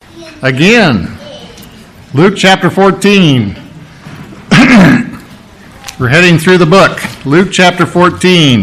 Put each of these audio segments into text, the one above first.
Again, Luke chapter 14. We're heading through the book. Luke chapter 14.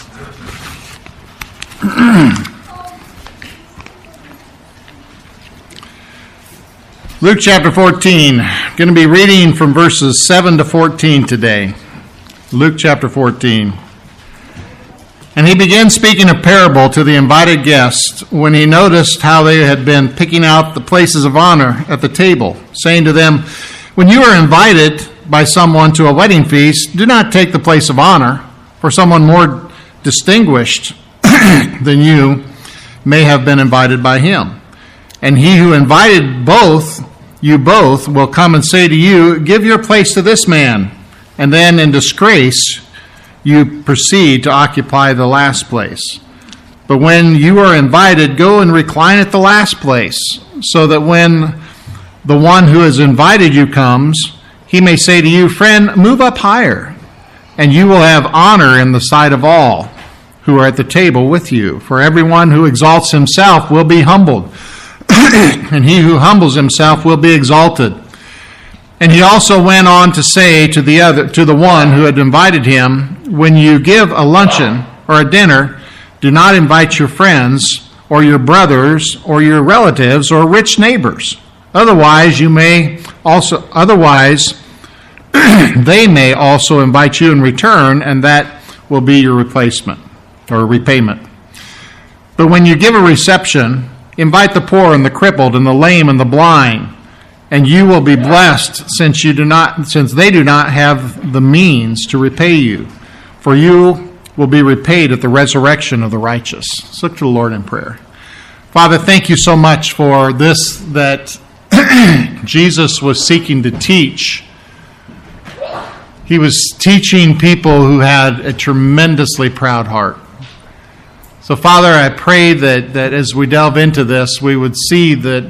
Luke chapter 14. Going to be reading from verses 7 to 14 today. Luke chapter 14. And he began speaking a parable to the invited guests when he noticed how they had been picking out the places of honor at the table, saying to them, "When you are invited by someone to a wedding feast, do not take the place of honor, for someone more distinguished than you may have been invited by him. And he who invited you both will come and say to you, 'Give your place to this man,' and then in disgrace you proceed to occupy the last place. But when you are invited, go and recline at the last place, so that when the one who has invited you comes, he may say to you, 'Friend, move up higher,' and you will have honor in the sight of all who are at the table with you. For everyone who exalts himself will be humbled, and he who humbles himself will be exalted." And he also went on to say to the one who had invited him, "When you give a luncheon or a dinner, do not invite your friends or your brothers or your relatives or rich neighbors. Otherwise, they may also invite you in return, and that will be your replacement or repayment. But when you give a reception, invite the poor and the crippled and the lame and the blind, and you will be blessed, since they do not have the means to repay you, for you will be repaid at the resurrection of the righteous." Let's look to the Lord in prayer. Father, thank you so much for this that Jesus was seeking to teach. He was teaching people who had a tremendously proud heart. So, Father, I pray that as we delve into this, we would see that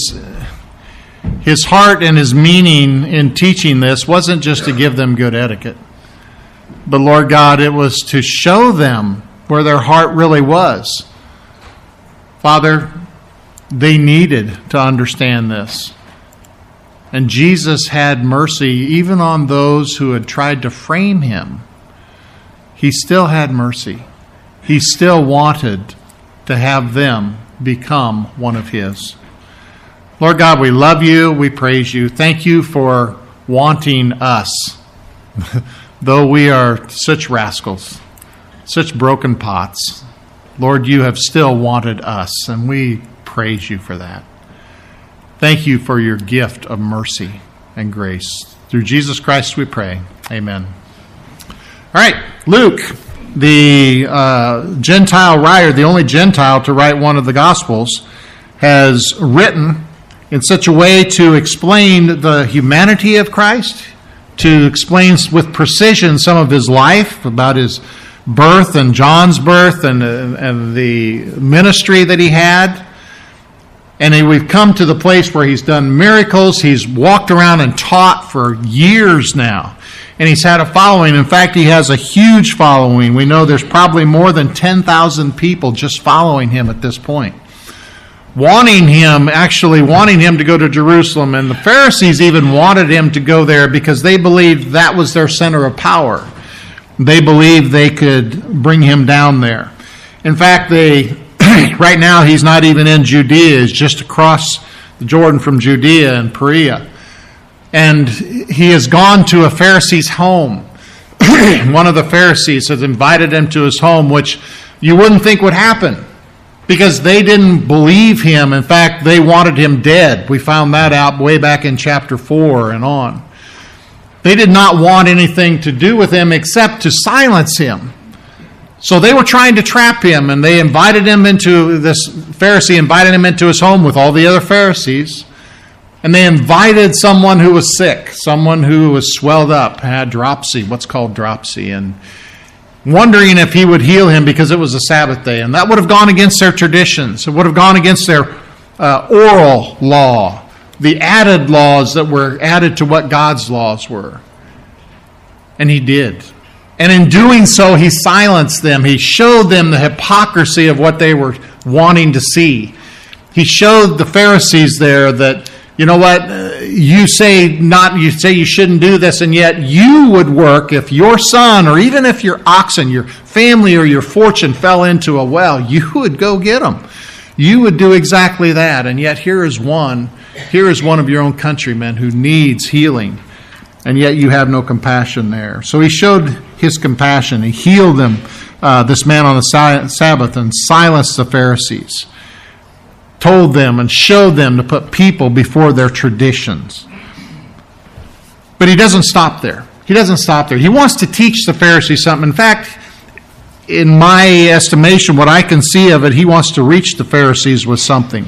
his heart and his meaning in teaching this wasn't just to give them good etiquette, but, Lord God, it was to show them where their heart really was. Father, they needed to understand this. And Jesus had mercy even on those who had tried to frame him. He still had mercy. He still wanted to have them become one of his. Lord God, we love you. We praise you. Thank you for wanting us. Though we are such rascals, such broken pots, Lord, you have still wanted us, and we praise you for that. Thank you for your gift of mercy and grace. Through Jesus Christ we pray. Amen. All right, Luke, the Gentile writer, the only Gentile to write one of the Gospels, has written in such a way to explain the humanity of Christ, to explain with precision some of his life, about his birth and John's birth and the ministry that he had. And we've come to the place where he's done miracles. He's walked around and taught for years now. And he's had a following. In fact, he has a huge following. We know there's probably more than 10,000 people just following him at this point, wanting him to go to Jerusalem. And the Pharisees even wanted him to go there because they believed that was their center of power. They believed they could bring him down there. In fact, right now he's not even in Judea. He's just across the Jordan from Judea and Perea. And he has gone to a Pharisee's home. One of the Pharisees has invited him to his home, which you wouldn't think would happen, because they didn't believe him. In fact, they wanted him dead. We found that out way back in chapter 4 and on. They did not want anything to do with him except to silence him. So they were trying to trap him, and this Pharisee invited him into his home with all the other Pharisees. And they invited someone who was sick, someone who was swelled up, had dropsy, what's called dropsy, and wondering if he would heal him because it was a Sabbath day. And that would have gone against their traditions. It would have gone against their oral law, the added laws that were added to what God's laws were. And he did. And in doing so, he silenced them. He showed them the hypocrisy of what they were wanting to see. He showed the Pharisees there that, you know what, you say you shouldn't do this, and yet you would work if your son, or even if your oxen, your family, or your fortune fell into a well, you would go get them. You would do exactly that, and yet here is one of your own countrymen who needs healing, and yet you have no compassion there. So he showed his compassion. He healed them, this man on the Sabbath, and silenced the Pharisees. Told them and showed them to put people before their traditions. But he doesn't stop there. He wants to teach the Pharisees something. In fact, in my estimation, what I can see of it, he wants to reach the Pharisees with something.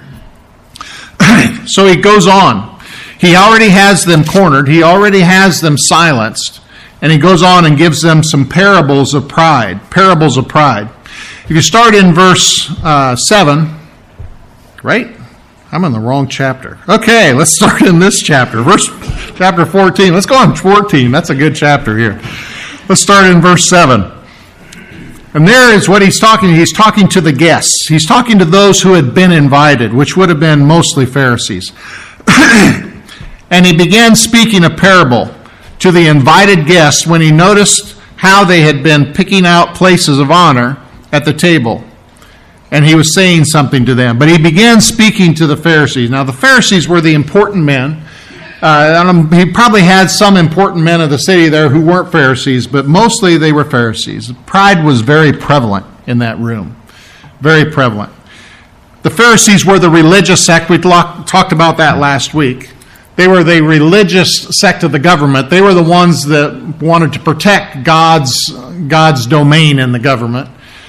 So he goes on. He already has them cornered. He already has them silenced. And he goes on and gives them some parables of pride. Parables of pride. If you start in verse 7... Right? I'm in the wrong chapter. Okay, let's start in this chapter. Chapter 14. Let's go on 14. That's a good chapter here. Let's start in verse 7. And there is what he's talking to. He's talking to the guests. He's talking to those who had been invited, which would have been mostly Pharisees. And he began speaking a parable to the invited guests when he noticed how they had been picking out places of honor at the table. And he was saying something to them. But he began speaking to the Pharisees. Now, the Pharisees were the important men. He probably had some important men of the city there who weren't Pharisees, but mostly they were Pharisees. Pride was very prevalent in that room. Very prevalent. The Pharisees were the religious sect. We talked about that last week. They were the religious sect of the government. They were the ones that wanted to protect God's domain in the government.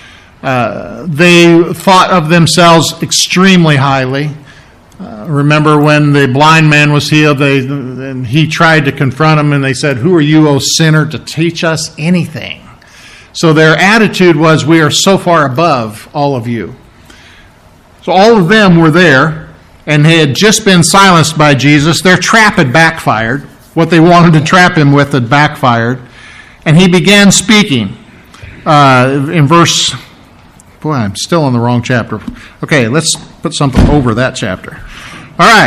They thought of themselves extremely highly. Remember when the blind man was healed, and he tried to confront him, and they said, "Who are you, O sinner, to teach us anything?" So their attitude was, "We are so far above all of you." So all of them were there, and they had just been silenced by Jesus. Their trap had backfired. What they wanted to trap him with had backfired. And he began speaking in verse... Boy, I'm still in the wrong chapter. Okay, let's put something over that chapter. All right.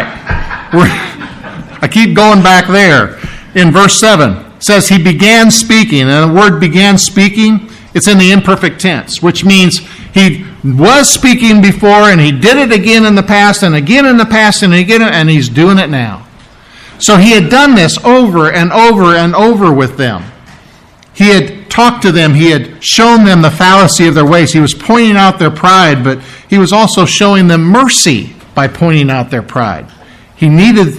I keep going back there. In verse 7, it says he began speaking. And the word began speaking, it's in the imperfect tense, which means he was speaking before, and he did it again in the past, and again in the past, and again, and he's doing it now. So he had done this over and over and over with them. He had talked to them. He had shown them the fallacy of their ways. He was pointing out their pride, but he was also showing them mercy by pointing out their pride. They needed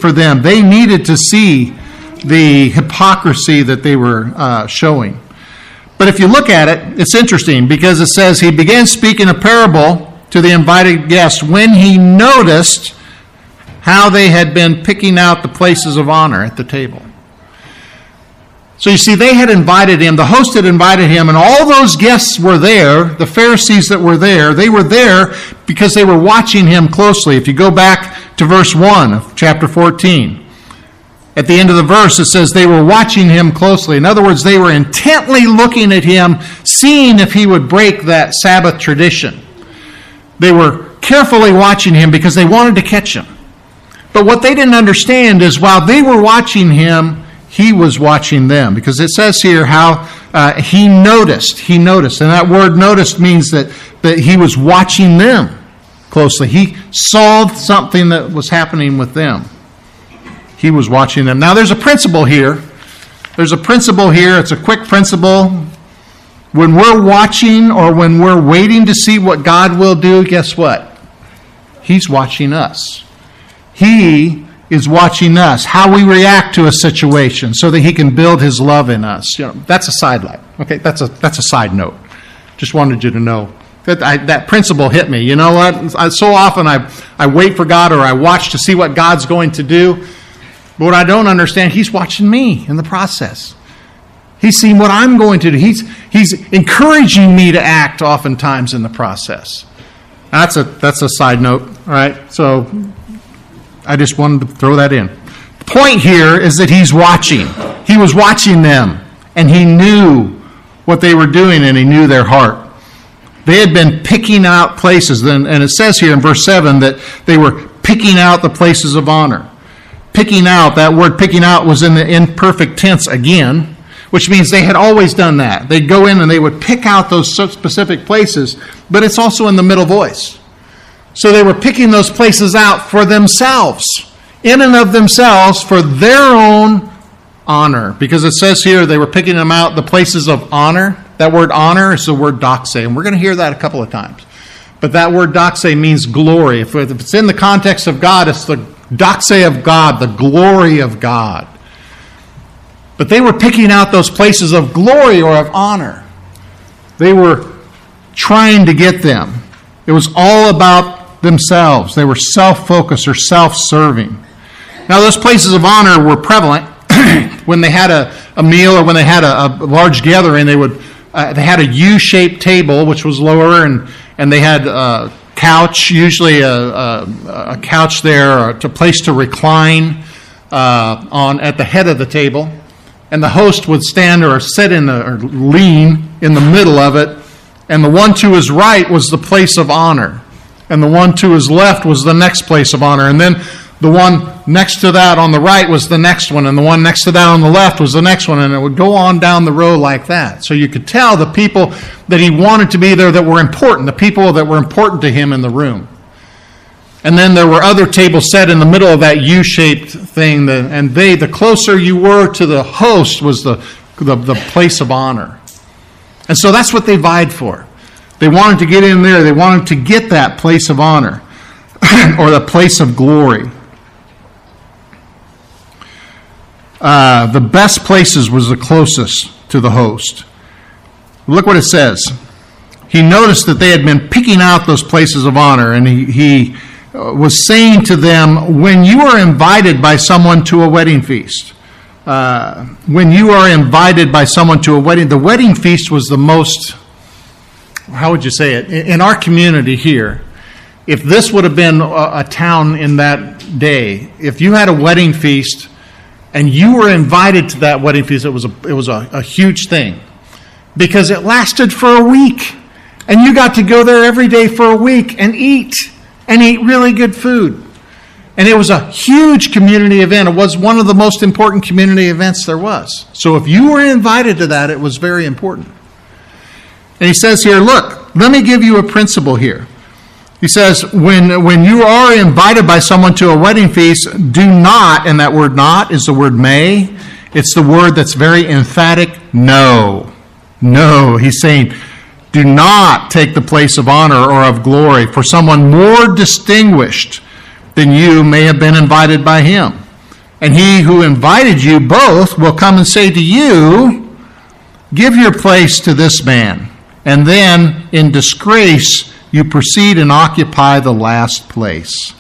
to see the hypocrisy that they were showing. But if you look at it, it's interesting because it says he began speaking a parable to the invited guests when he noticed how they had been picking out the places of honor at the table. So you see, they had invited him, the host had invited him, and all those guests were there, the Pharisees that were there, they were there because they were watching him closely. If you go back to verse 1 of chapter 14, at the end of the verse it says they were watching him closely. In other words, they were intently looking at him, seeing if he would break that Sabbath tradition. They were carefully watching him because they wanted to catch him. But what they didn't understand is while they were watching him, he was watching them, because it says here how he noticed. And that word noticed means that he was watching them closely. He saw something that was happening with them. He was watching them. Now there's a principle here. It's a quick principle. When we're watching or when we're waiting to see what God will do, guess what? He's watching us. He is watching us, how we react to a situation, so that he can build his love in us. That's a sidelight. Okay, that's a side note. Just wanted you to know that principle hit me. You know what? So often I wait for God, or I watch to see what God's going to do. But what I don't understand, he's watching me in the process. He's seeing what I'm going to do. He's encouraging me to act oftentimes in the process. That's a side note. All right, so I just wanted to throw that in. The point here is that he's watching. He was watching them, and he knew what they were doing, and he knew their heart. They had been picking out places. And it says here in verse 7 that they were picking out the places of honor. Picking out, that word picking out was in the imperfect tense again, which means they had always done that. They'd go in and they would pick out those specific places, but it's also in the middle voice. So they were picking those places out for themselves, in and of themselves, for their own honor. Because it says here they were picking them out, the places of honor. That word honor is the word doxa, and we're going to hear that a couple of times. But that word doxa means glory. If it's in the context of God, it's the doxa of God, the glory of God. But they were picking out those places of glory or of honor. They were trying to get them. It was all about themselves. They were self-focused or self-serving. Now, those places of honor were prevalent when they had a meal or when they had a large gathering. They had a U-shaped table, which was lower, and they had a couch, usually a couch there, or a place to recline at the head of the table. And the host would stand or sit or lean in the middle of it. And the one to his right was the place of honor. And the one to his left was the next place of honor. And then the one next to that on the right was the next one. And the one next to that on the left was the next one. And it would go on down the row like that. So you could tell the people that he wanted to be there that were important, the people that were important to him in the room. And then there were other tables set in the middle of that U-shaped thing, and the closer you were to the host was the place of honor. And so that's what they vied for. They wanted to get in there. They wanted to get that place of honor or the place of glory. The best places was the closest to the host. Look what it says. He noticed that they had been picking out those places of honor, and he was saying to them, when you are invited by someone to a wedding feast, when you are invited by someone to a wedding, the wedding feast was the most, how would you say it? In our community here, if this would have been a town in that day, if you had a wedding feast and you were invited to that wedding feast, it was a huge thing because it lasted for a week. And you got to go there every day for a week and eat really good food. And it was a huge community event. It was one of the most important community events there was. So if you were invited to that, it was very important. And he says here, look, let me give you a principle here. He says, when you are invited by someone to a wedding feast, do not, and that word not is the word may. It's the word that's very emphatic, no. No, he's saying, do not take the place of honor or of glory, for someone more distinguished than you may have been invited by him. And he who invited you both will come and say to you, give your place to this man. And then, in disgrace, you proceed and occupy the last place.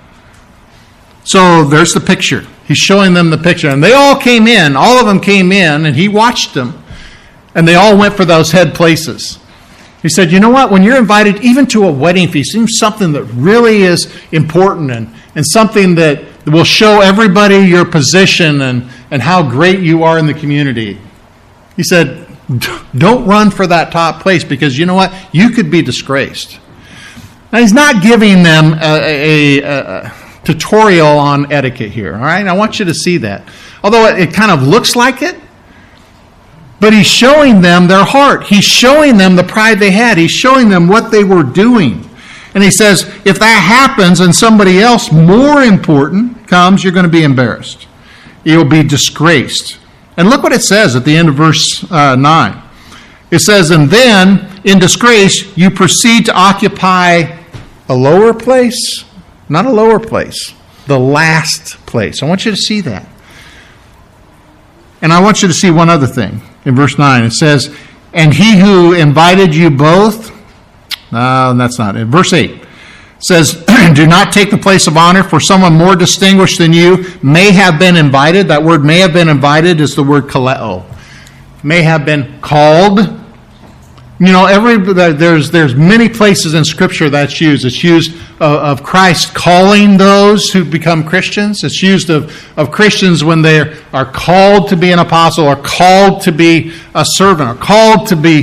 So there's the picture. He's showing them the picture. And they all came in. All of them came in, and he watched them. And they all went for those head places. He said, you know what? When you're invited even to a wedding feast, even something that really is important and something that will show everybody your position and how great you are in the community. He said, don't run for that top place because you know what? You could be disgraced. Now, he's not giving them a tutorial on etiquette here, all right? I want you to see that. Although it kind of looks like it, but he's showing them their heart. He's showing them the pride they had. He's showing them what they were doing. And he says, if that happens and somebody else more important comes, you're going to be embarrassed. You'll be disgraced. And look what it says at the end of verse 9. It says, and then, in disgrace, you proceed to occupy a lower place. Not a lower place. The last place. I want you to see that. And I want you to see one other thing. In verse 9, it says, and he who invited you both, no, that's not it. Verse 8 says, do not take the place of honor, for someone more distinguished than you may have been invited. That word may have been invited is the word kaleo. May have been called. You know, there's many places in Scripture that's used. It's used of Christ calling those who become Christians. It's used of Christians when they are called to be an apostle or called to be a servant or called to be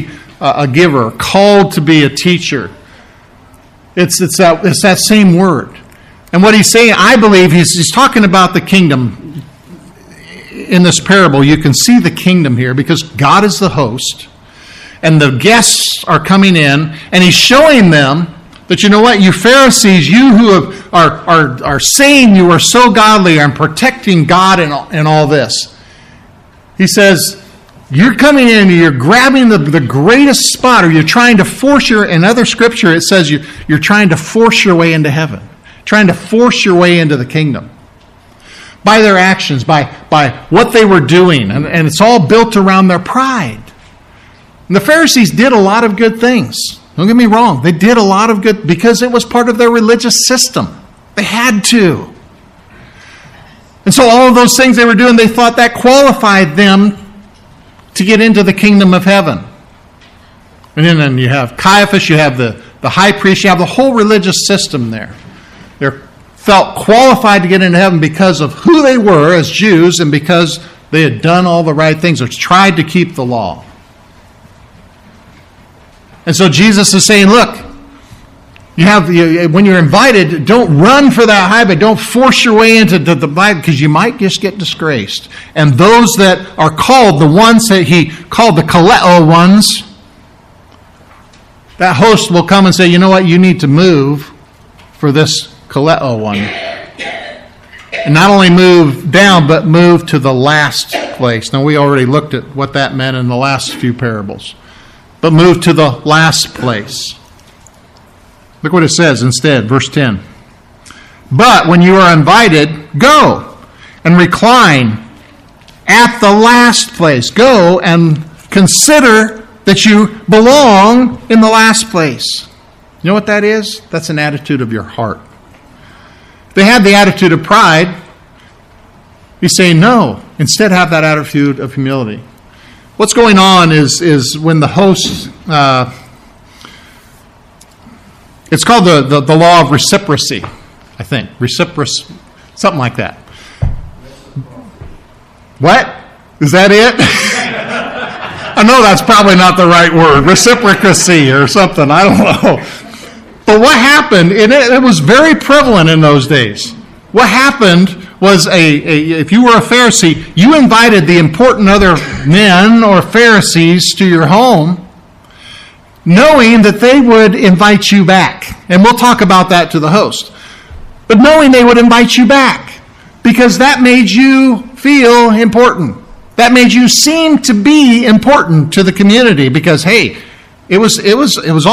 a giver, called to be a teacher. It's that same word. And what he's saying, I believe, he's talking about the kingdom. In this parable, you can see the kingdom here because God is the host, and the guests are coming in, and he's showing them that, you know what, you Pharisees, you who are saying you are so godly and protecting God and all this. He says, you're coming in and you're grabbing the greatest spot, or you're trying to force in other scripture it says you're trying to force your way into heaven, trying to force your way into the kingdom. By their actions, by what they were doing, and it's all built around their pride. And the Pharisees did a lot of good things. Don't get me wrong. They did a lot of good because it was part of their religious system. They had to. And so all of those things they were doing, they thought that qualified them to get into the kingdom of heaven. And then you have Caiaphas, you have the high priest, you have the whole religious system there. They felt qualified to get into heaven because of who they were as Jews and because they had done all the right things or tried to keep the law. And so Jesus is saying, look, when you're invited, don't run for that high, but don't force your way into the Bible because you might just get disgraced. And those that are called, the ones that he called the Kaleo ones, that host will come and say, you know what, you need to move for this Kaleo one. And not only move down, but move to the last place. Now, we already looked at what that meant in the last few parables. But move to the last place. Look what it says instead, verse 10. But when you are invited, go and recline at the last place. Go and consider that you belong in the last place. You know what that is? That's an attitude of your heart. They had the attitude of pride. He's saying, no, instead have that attitude of humility. What's going on is when the host, it's called the law of reciprocity, I think. Something like that. What? Is that it? I know that's probably not the right word. Reciprocity or something. I don't know. But what happened, and it was very prevalent in those days. What happened was if you were a Pharisee, you invited the important other men or Pharisees to your home, knowing that they would invite you back. And we'll talk about that to the host. But knowing they would invite you back, because that made you feel important. That made you seem to be important to the community, because hey, it was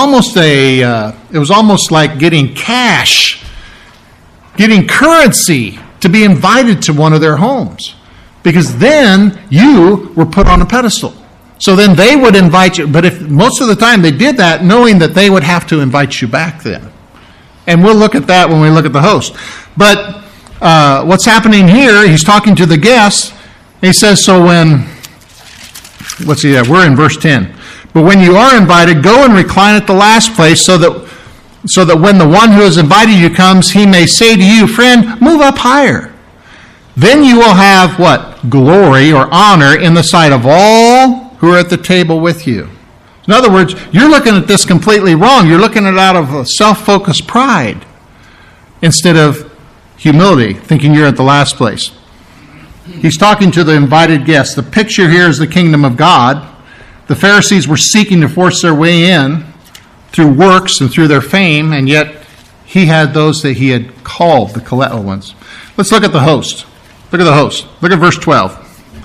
almost like getting cash, getting currency to be invited to one of their homes, because then you were put on a pedestal. So then they would invite you, but if most of the time they did that knowing that they would have to invite you back then. And we'll look at that when we look at the host. But what's happening here, he's talking to the guests. He says, so when, let's see, we're in verse 10. But when you are invited, go and recline at the last place so that when the one who has invited you comes, he may say to you, friend, move up higher. Then you will have what? Glory or honor in the sight of all who are at the table with you. In other words, you're looking at this completely wrong. You're looking at it out of self-focused pride instead of humility, thinking you're at the last place. He's talking to the invited guests. The picture here is the kingdom of God. The Pharisees were seeking to force their way in through works and through their fame, and yet he had those that he had called the Kaleo ones. Let's look at the host. Look at the host. Look at verse 12.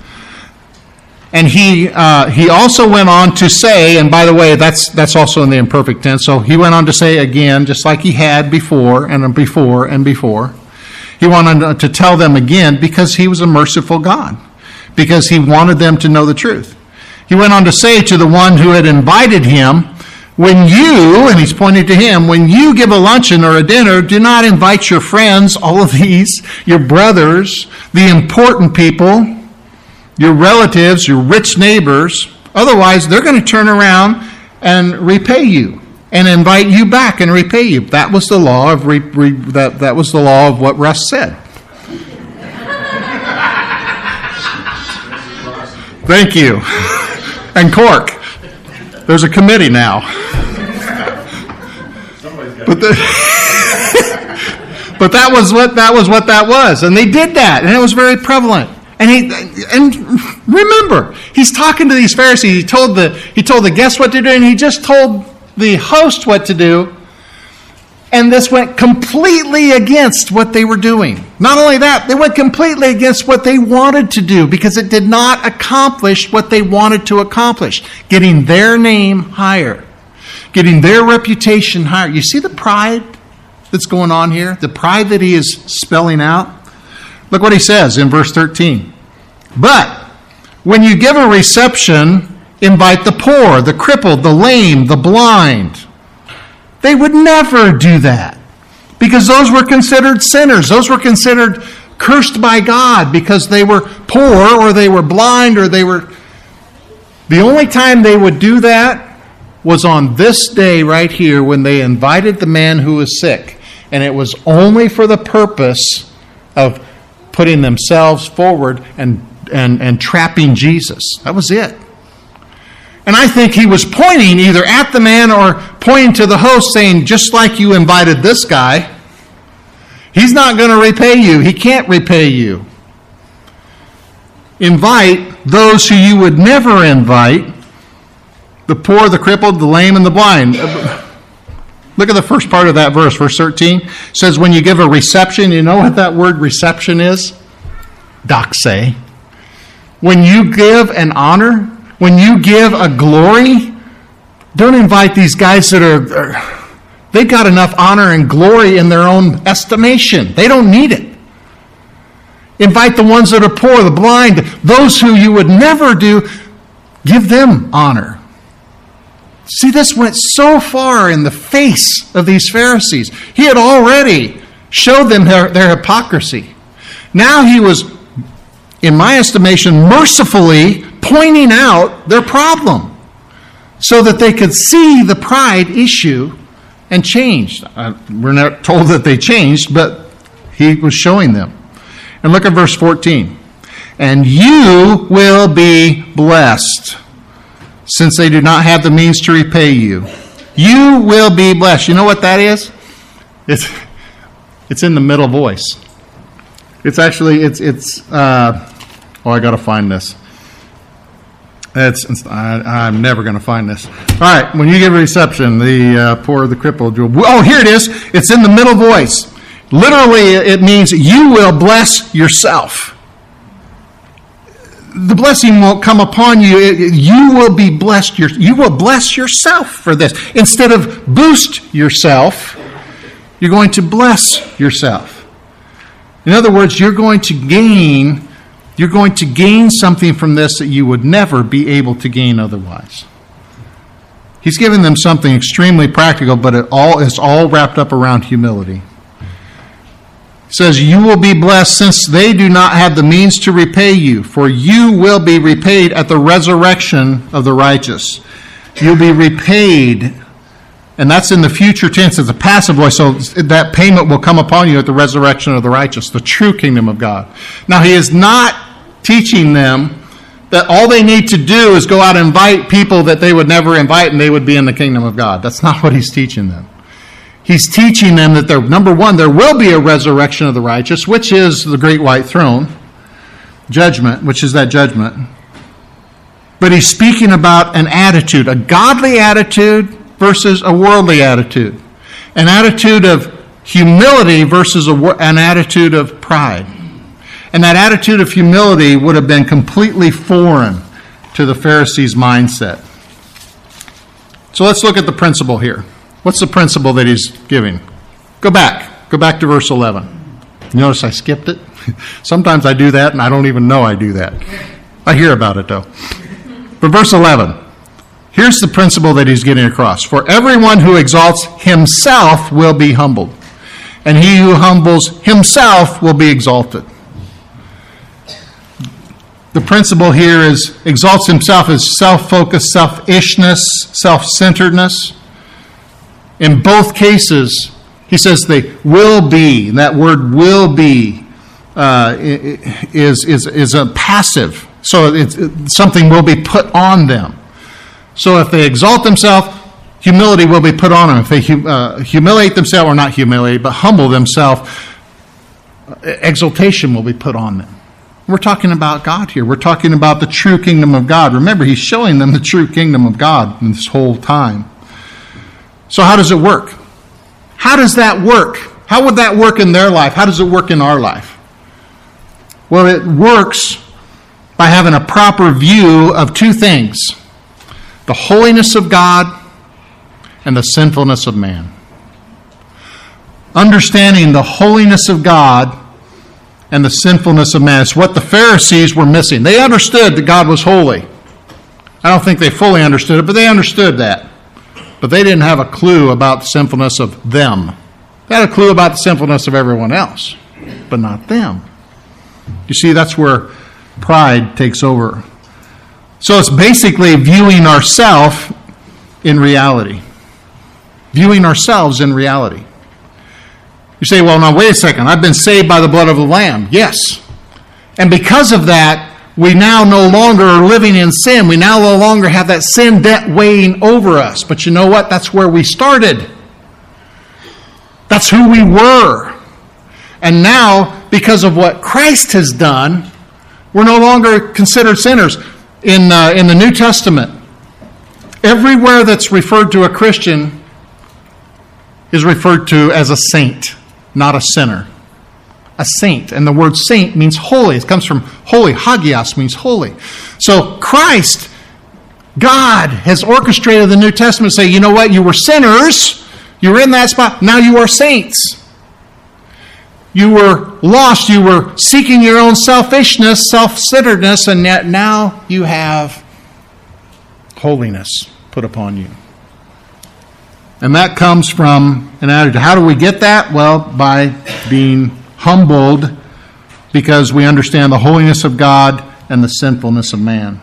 And he also went on to say, and by the way, that's also in the imperfect tense, so he went on to say again, just like he had before and before and before. He wanted to tell them again because he was a merciful God, because he wanted them to know the truth. He went on to say to the one who had invited him, when you, and he's pointing to him, when you give a luncheon or a dinner, do not invite your friends, all of these, your brothers, the important people, your relatives, your rich neighbors. Otherwise, they're going to turn around and repay you and invite you back and repay you. That was the law of that was the law of what Russ said. Thank you. And cork. There's a committee now. But that was what that was, and they did that, and it was very prevalent. And remember, he's talking to these Pharisees. He told the guests what to do, and he just told the host what to do. And this went completely against what they were doing. Not only that, they went completely against what they wanted to do because it did not accomplish what they wanted to accomplish, getting their name higher, getting their reputation higher. You see the pride that's going on here? The pride that he is spelling out? Look what he says in verse 13. But when you give a reception, invite the poor, the crippled, the lame, the blind. They would never do that because those were considered sinners. Those were considered cursed by God because they were poor or they were blind or they were... The only time they would do that was on this day right here when they invited the man who was sick. And it was only for the purpose of putting themselves forward and trapping Jesus. That was it. And I think he was pointing either at the man or pointing to the host saying, just like you invited this guy, he's not going to repay you. He can't repay you. Invite those who you would never invite, the poor, the crippled, the lame, and the blind. Look at the first part of that verse, verse 13. It says, when you give a reception, you know what that word reception is? Doxe. When you give an honor, when you give a glory, don't invite these guys that they've got enough honor and glory in their own estimation. They don't need it. Invite the ones that are poor, the blind, those who you would never do, give them honor. See, this went so far in the face of these Pharisees. He had already showed them their hypocrisy. Now he was, in my estimation, mercifully pointing out their problem so that they could see the pride issue and change. We're not told that they changed, but he was showing them. And look at verse 14. And you will be blessed, since they do not have the means to repay you. You will be blessed. You know what that is? It's in the middle voice. It's actually, I got to find this. I'm never going to find this. All right, when you give a reception, the poor, the crippled, here it is. It's in the middle voice. Literally, it means you will bless yourself. The blessing won't come upon you. You will be blessed. You will bless yourself for this. Instead of boost yourself, you're going to bless yourself. In other words, you're going to gain something from this that you would never be able to gain otherwise. He's giving them something extremely practical, but it's all wrapped up around humility. It says, you will be blessed since they do not have the means to repay you, for you will be repaid at the resurrection of the righteous. You'll be repaid, and that's in the future tense. It's a passive voice, so that payment will come upon you at the resurrection of the righteous, the true kingdom of God. Now, he is not teaching them that all they need to do is go out and invite people that they would never invite and they would be in the kingdom of God. That's not what he's teaching them. He's teaching them that, number one, there will be a resurrection of the righteous, which is the great white throne, judgment, which is that judgment. But he's speaking about an attitude, a godly attitude versus a worldly attitude, an attitude of humility versus an attitude of pride. And that attitude of humility would have been completely foreign to the Pharisees' mindset. So let's look at the principle here. What's the principle that he's giving? Go back to verse 11. Notice I skipped it. Sometimes I do that and I don't even know I do that. I hear about it though. But verse 11, here's the principle that he's getting across. For everyone who exalts himself will be humbled, and he who humbles himself will be exalted. The principle here is exalts himself as self-focused, selfishness, self-centeredness. In both cases, he says they will be. And that word "will be" is a passive. So something will be put on them. So if they exalt themselves, humility will be put on them. If they humiliate themselves, or not humiliate, but humble themselves, exaltation will be put on them. We're talking about God here. We're talking about the true kingdom of God. Remember, he's showing them the true kingdom of God in this whole time. So how does it work? How does that work? How would that work in their life? How does it work in our life? Well, it works by having a proper view of two things: the holiness of God and the sinfulness of man. Understanding the holiness of God and the sinfulness of man. It's what the Pharisees were missing. They understood that God was holy. I don't think they fully understood it, but they understood that. But they didn't have a clue about the sinfulness of them. They had a clue about the sinfulness of everyone else, but not them. You see, that's where pride takes over. So it's basically viewing ourselves in reality. Viewing ourselves in reality. You say, well, now wait a second. I've been saved by the blood of the Lamb. Yes. And because of that, we now no longer are living in sin. We now no longer have that sin debt weighing over us. But you know what? That's where we started. That's who we were. And now, because of what Christ has done, we're no longer considered sinners. In the New Testament, everywhere that's referred to a Christian is referred to as a saint, not a sinner. A saint. And the word saint means holy. It comes from holy. Hagios means holy. So Christ, God, has orchestrated the New Testament to say, you know what? You were sinners. You were in that spot. Now you are saints. You were lost. You were seeking your own selfishness, self-centeredness, and yet now you have holiness put upon you. And that comes from an attitude. How do we get that? Well, by being humbled because we understand the holiness of God and the sinfulness of man.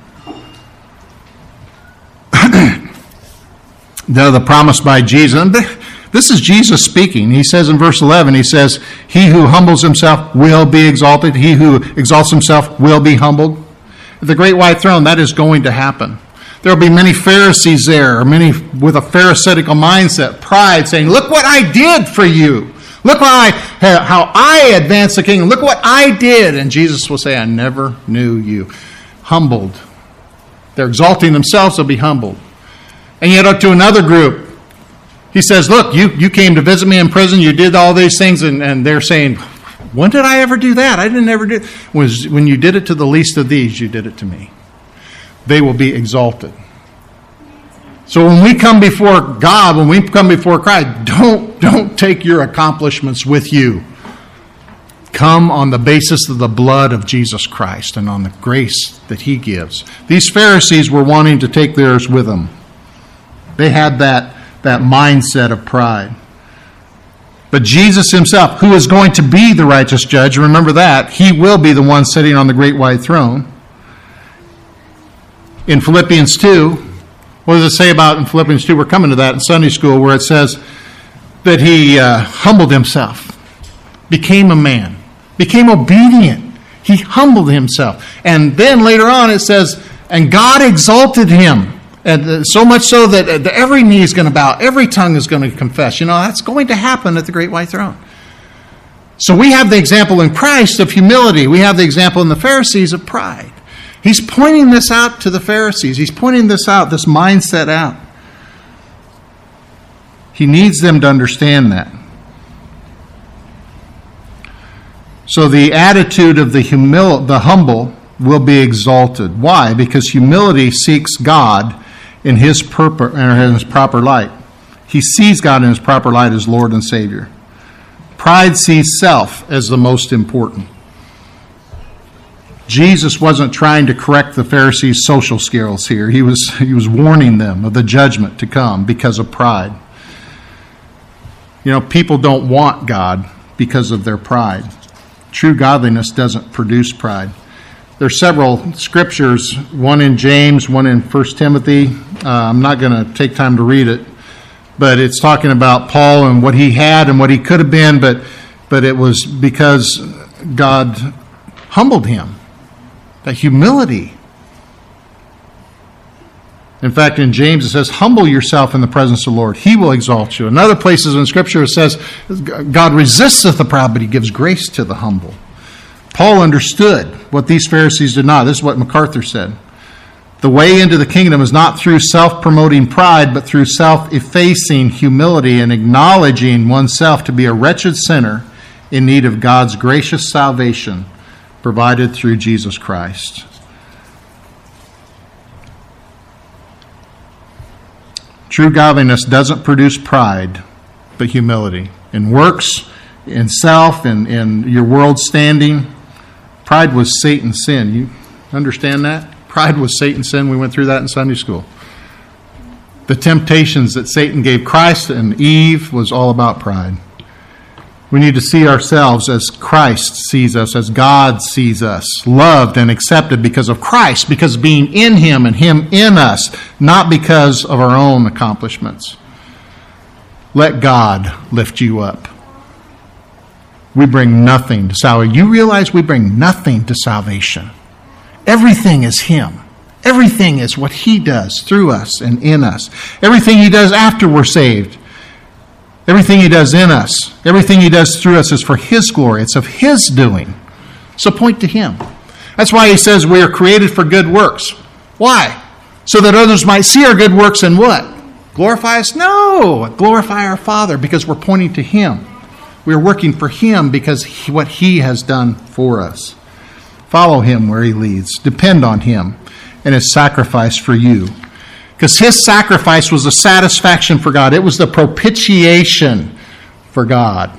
The promise by Jesus. This is Jesus speaking. He says in verse 11, he says, he who humbles himself will be exalted. He who exalts himself will be humbled. At the great white throne, that is going to happen. There will be many Pharisees there, or many with a Pharisaical mindset, pride, saying, look what I did for you. Look how I advanced the kingdom. Look what I did. And Jesus will say, I never knew you. Humbled. They're exalting themselves, they'll be humbled. And yet up to another group, he says, look, you came to visit me in prison, you did all these things, and they're saying, when did I ever do that? I didn't ever do it. When you did it to the least of these, you did it to me. They will be exalted. So when we come before God, when we come before Christ, don't take your accomplishments with you. Come on the basis of the blood of Jesus Christ and on the grace that he gives. These Pharisees were wanting to take theirs with them. They had that mindset of pride. But Jesus himself, who is going to be the righteous judge, remember that, he will be the one sitting on the great white throne. In Philippians 2, what does it say about in Philippians 2? We're coming to that in Sunday school, where it says that he humbled himself, became a man, became obedient. He humbled himself. And then later on it says, and God exalted him. And so much so that every knee is going to bow, every tongue is going to confess. You know, that's going to happen at the great white throne. So we have the example in Christ of humility. We have the example in the Pharisees of pride. He's pointing this out to the Pharisees. He's pointing this out, this mindset out. He needs them to understand that. So the attitude of the humble will be exalted. Why? Because humility seeks God in his proper light. He sees God in his proper light as Lord and Savior. Pride sees self as the most important. Jesus wasn't trying to correct the Pharisees' social skills here. He was warning them of the judgment to come because of pride. You know, people don't want God because of their pride. True godliness doesn't produce pride. There's several scriptures, one in James, one in 1 Timothy. I'm not going to take time to read it, but it's talking about Paul and what he had and what he could have been, but it was because God humbled him. That humility. In fact, in James it says, humble yourself in the presence of the Lord. He will exalt you. In other places in Scripture it says, God resisteth the proud, but he gives grace to the humble. Paul understood what these Pharisees did not. This is what MacArthur said. The way into the kingdom is not through self-promoting pride, but through self-effacing humility and acknowledging oneself to be a wretched sinner in need of God's gracious salvation provided through Jesus Christ. True godliness doesn't produce pride, but humility. In works, in self, in your world standing, pride was Satan's sin. You understand that? Pride was Satan's sin. We went through that in Sunday school. The temptations that Satan gave Christ and Eve was all about pride. We need to see ourselves as Christ sees us, as God sees us, loved and accepted because of Christ, because of being in him and him in us, not because of our own accomplishments. Let God lift you up. We bring nothing to salvation. You realize we bring nothing to salvation. Everything is him. Everything is what he does through us and in us. Everything he does after we're saved. Everything he does in us, everything he does through us is for his glory. It's of his doing. So point to him. That's why he says we are created for good works. Why? So that others might see our good works and what? Glorify us? No! Glorify our Father because we're pointing to him. We're working for him because what he has done for us. Follow him where he leads. Depend on him and his sacrifice for you. Because his sacrifice was a satisfaction for God. It was the propitiation for God.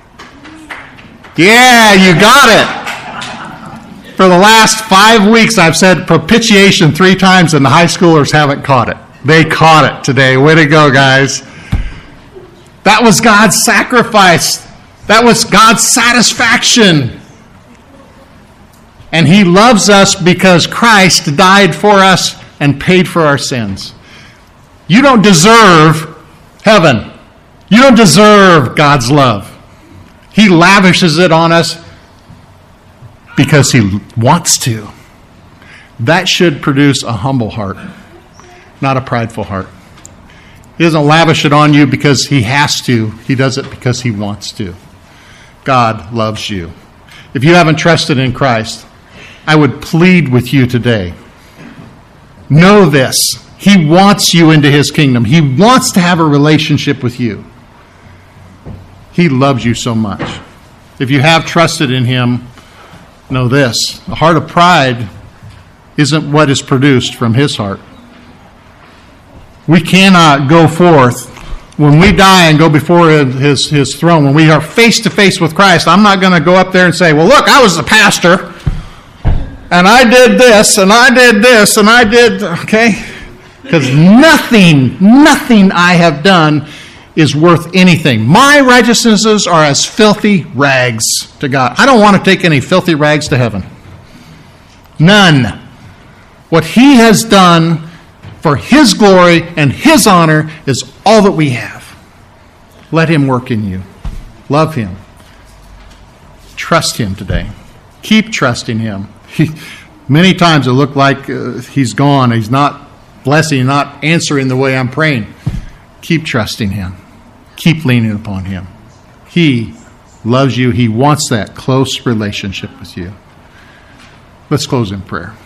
Yeah, you got it. For the last 5 weeks, I've said propitiation 3 times, and the high schoolers haven't caught it. They caught it today. Way to go, guys. That was God's sacrifice. That was God's satisfaction. And he loves us because Christ died for us and paid for our sins. You don't deserve heaven. You don't deserve God's love. He lavishes it on us because he wants to. That should produce a humble heart, not a prideful heart. He doesn't lavish it on you because he has to. He does it because he wants to. God loves you. If you haven't trusted in Christ, I would plead with you today. Know this. He wants you into his kingdom. He wants to have a relationship with you. He loves you so much. If you have trusted in him, know this. A heart of pride isn't what is produced from his heart. We cannot go forth when we die and go before his throne. When we are face to face with Christ, I'm not going to go up there and say, well, look, I was the pastor. And I did this, and I did this, and I did, okay? Because nothing I have done is worth anything. My righteousnesses are as filthy rags to God. I don't want to take any filthy rags to heaven. None. What he has done for his glory and his honor is all that we have. Let him work in you. Love him. Trust him today. Keep trusting him. Many times it looked like he's gone. He's not blessing, not answering the way I'm praying. Keep trusting him. Keep leaning upon him. He loves you. He wants that close relationship with you. Let's close in prayer.